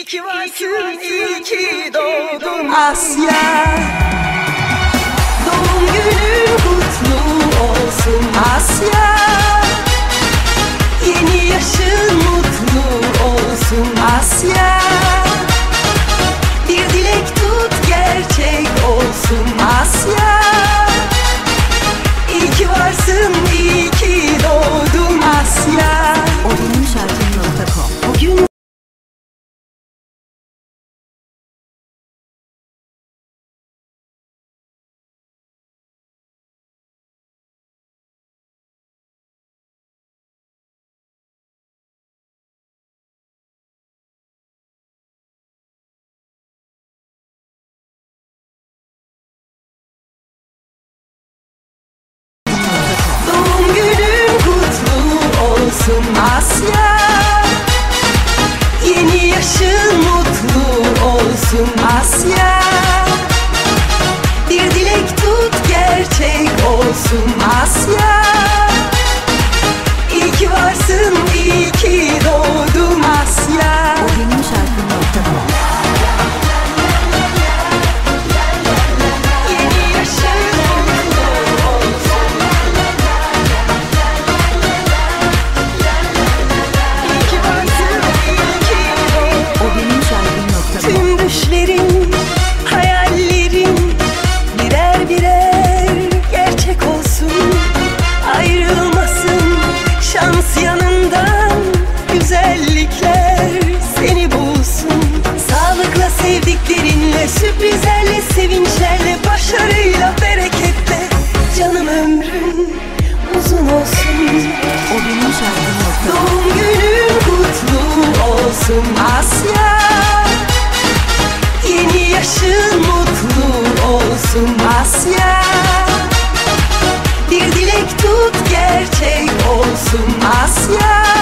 İyi ki varsın, iyi ki doğdun Asya. Doğum günün kutlu olsun Asya. Yeni yaşın mutlu olsun Asya. Bir dilek tut gerçek olsun Asya. İyi ki varsın, iyi ki doğdun Asya. Odunumşarkı.com Bugün doğum günün kutlu olsun Asya. Yeni yaşın mutlu olsun Asya. Bir dilek tut gerçek olsun Asya. İyi ki varsın, iyi ki doğdun Asya. Odunumşarkı.com Yeni yaşın mutlu olsun İyi ki varsın, iyi ki doğdun Odunumşarkı.com Tüm düşlerin, hayallerin birer birer gerçek olsun Ayrılmasın şans yanından güzellikler seni bulsun Sağlıkla sevdiklerinle, sürprizlerle, sevinçlerle, başarıyla, bereketle Canım ömrün uzun olsun Odunumşarkı.com Doğum günün kutlu olsun Asya. Yeni yaşın mutlu olsun Asya. Bir dilek tut gerçek olsun Asya.